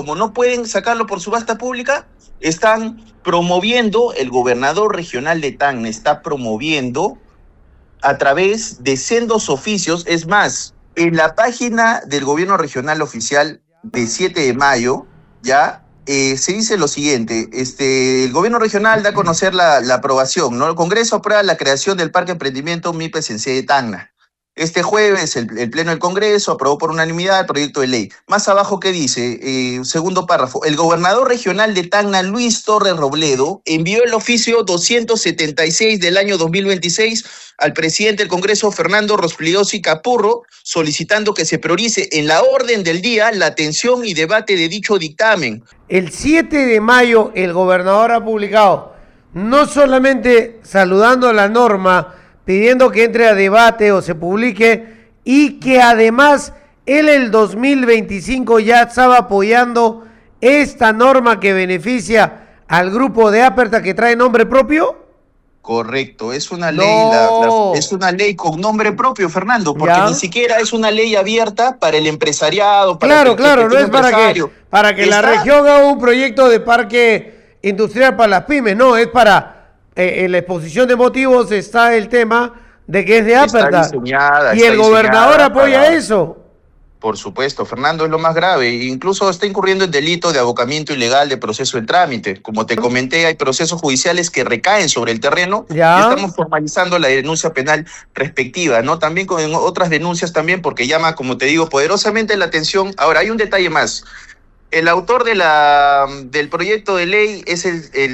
como no pueden sacarlo por subasta pública, están promoviendo, el gobernador regional de Tacna está promoviendo a través de sendos oficios. Es más, en la página del gobierno regional oficial de 7 de mayo, ya se dice lo siguiente: el gobierno regional da a conocer la aprobación, ¿no? El Congreso aprueba la creación del Parque Emprendimiento MIPES en sede de Tacna. Este jueves el Pleno del Congreso aprobó por unanimidad el proyecto de ley. Más abajo, ¿qué dice? Segundo párrafo. El gobernador regional de Tacna, Luis Torres Robledo, envió el oficio 276 del año 2026 al presidente del Congreso, Fernando Rospigliosi Capurro, solicitando que se priorice en la orden del día la atención y debate de dicho dictamen. El 7 de mayo el gobernador ha publicado, no solamente saludando la norma, pidiendo que entre a debate o se publique, y que además él el 2025 ya estaba apoyando esta norma que beneficia al grupo de Aperta, que trae nombre propio. Correcto, es una ley, es una ley con nombre propio, Fernando, porque ni siquiera es una ley abierta para el empresariado. Para claro, no es para que la región haga un proyecto de parque industrial para las pymes, no, es para... en la exposición de motivos está el tema de que es de Aperta. Y el gobernador apoya eso. Por supuesto, Fernando, es lo más grave. Incluso está incurriendo en delito de abocamiento ilegal de proceso en trámite. Como te comenté, hay procesos judiciales que recaen sobre el terreno. Ya estamos formalizando la denuncia penal respectiva, ¿no? También con otras denuncias también, porque llama, como te digo, poderosamente la atención. Ahora, hay un detalle más. El autor del proyecto de ley es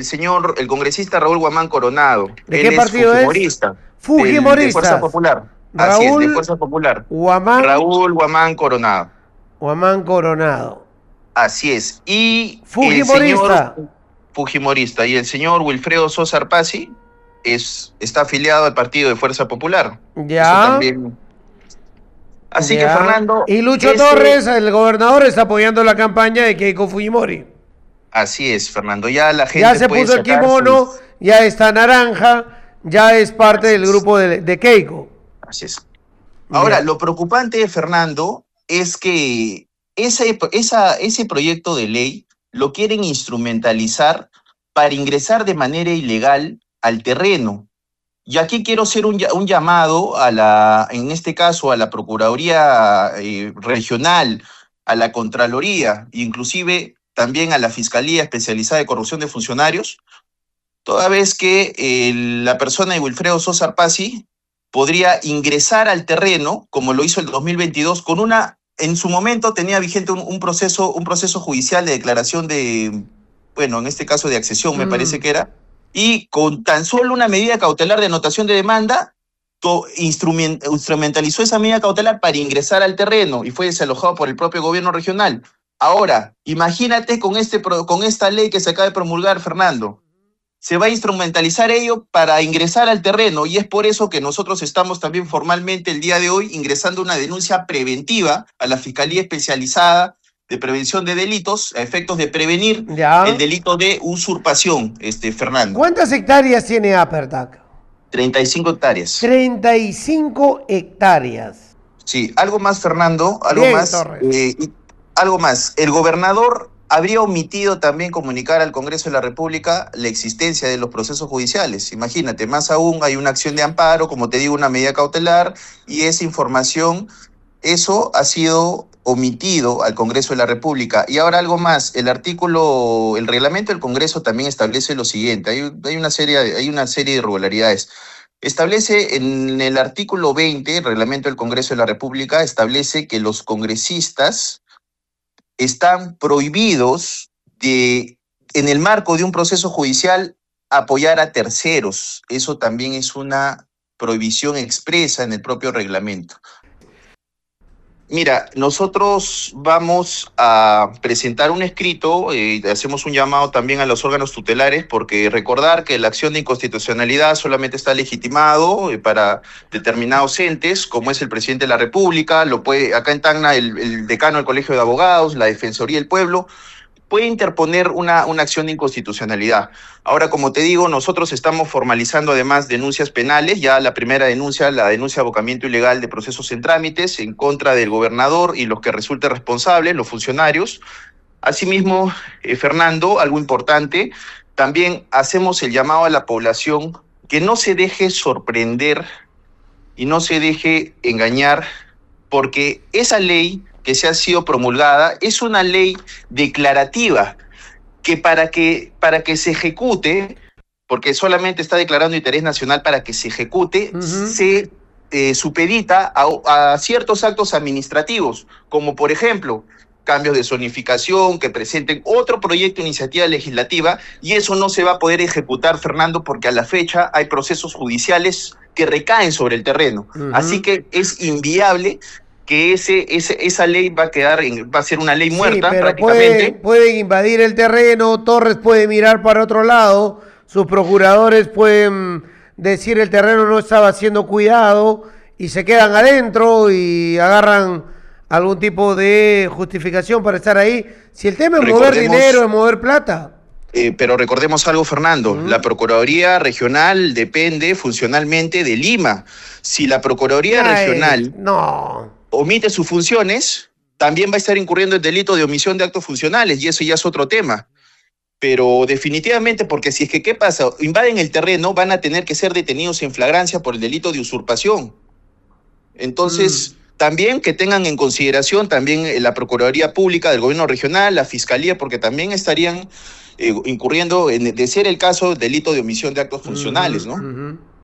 el congresista Raúl Guamán Coronado. ¿De qué partido es? Fujimorista. De Fuerza Popular. Así es, de Fuerza Popular. Raúl Guamán Coronado. Guamán Coronado. Así es. Y Fujimorista. Fujimorista. Y el señor Wilfredo Sosa Arpasi está afiliado al partido de Fuerza Popular. Ya. Eso también. Así que, Fernando... Y Lucho Torres, el gobernador, está apoyando la campaña de Keiko Fujimori. Así es, Fernando. Ya la gente ya se puso el kimono, ya está naranja, ya es parte del grupo de Keiko. Así es. Ahora, lo preocupante, Fernando, es que ese proyecto de ley lo quieren instrumentalizar para ingresar de manera ilegal al terreno. Y aquí quiero hacer un llamado en este caso, a la Procuraduría Regional, a la Contraloría, inclusive también a la Fiscalía Especializada de Corrupción de Funcionarios, toda vez que la persona de Wilfredo Sosa Arpasi podría ingresar al terreno, como lo hizo el 2022, en su momento tenía vigente un proceso judicial de declaración en este caso de accesión, me parece que era, y con tan solo una medida cautelar de anotación de demanda, instrumentalizó esa medida cautelar para ingresar al terreno y fue desalojado por el propio gobierno regional. Ahora, imagínate con esta ley que se acaba de promulgar, Fernando, se va a instrumentalizar ello para ingresar al terreno, y es por eso que nosotros estamos también formalmente el día de hoy ingresando una denuncia preventiva a la Fiscalía Especializada de Prevención de Delitos a efectos de prevenir el delito de usurpación, Fernando. ¿Cuántas hectáreas tiene Apertac? 35 hectáreas. 35 hectáreas. Sí, algo más, Fernando, algo más. El gobernador habría omitido también comunicar al Congreso de la República la existencia de los procesos judiciales. Imagínate, más aún hay una acción de amparo, como te digo, una medida cautelar, y esa información, eso ha sido omitido al Congreso de la República. Y ahora algo más, el reglamento del Congreso también establece lo siguiente, hay una serie de irregularidades. Establece en el artículo 20, el reglamento del Congreso de la República, establece que los congresistas están prohibidos en el marco de un proceso judicial, apoyar a terceros. Eso también es una prohibición expresa en el propio reglamento. Mira, nosotros vamos a presentar un escrito, hacemos un llamado también a los órganos tutelares, porque recordar que la acción de inconstitucionalidad solamente está legitimado para determinados entes, como es el presidente de la República, acá en Tacna el decano del Colegio de Abogados, la Defensoría del Pueblo, puede interponer una acción de inconstitucionalidad. Ahora, como te digo, nosotros estamos formalizando además denuncias penales. Ya la primera denuncia, la denuncia de abocamiento ilegal de procesos en trámites en contra del gobernador y los que resulten responsables, los funcionarios. Asimismo, Fernando, algo importante, también hacemos el llamado a la población que no se deje sorprender y no se deje engañar, porque esa ley que se ha sido promulgada es una ley declarativa que para que se ejecute, porque solamente está declarando interés nacional para que se ejecute, se supedita a ciertos actos administrativos, como por ejemplo cambios de zonificación, que presenten otro proyecto de iniciativa legislativa, y eso no se va a poder ejecutar, Fernando, porque a la fecha hay procesos judiciales que recaen sobre el terreno. Así que es inviable que esa ley va a ser una ley muerta, pero prácticamente. pueden invadir el terreno, Torres puede mirar para otro lado, sus procuradores pueden decir el terreno no estaba siendo cuidado y se quedan adentro y agarran algún tipo de justificación para estar ahí. Si el tema es mover dinero, es mover plata. Pero recordemos algo, Fernando, la Procuraduría Regional depende funcionalmente de Lima. Si la Procuraduría Regional omite sus funciones, también va a estar incurriendo el delito de omisión de actos funcionales, y eso ya es otro tema. Pero definitivamente, porque si es que, ¿qué pasa? Invaden el terreno, van a tener que ser detenidos en flagrancia por el delito de usurpación. Entonces, también que tengan en consideración también la Procuraduría Pública del Gobierno Regional, la Fiscalía, porque también estarían incurriendo, de ser el caso, delito de omisión de actos funcionales, ¿no?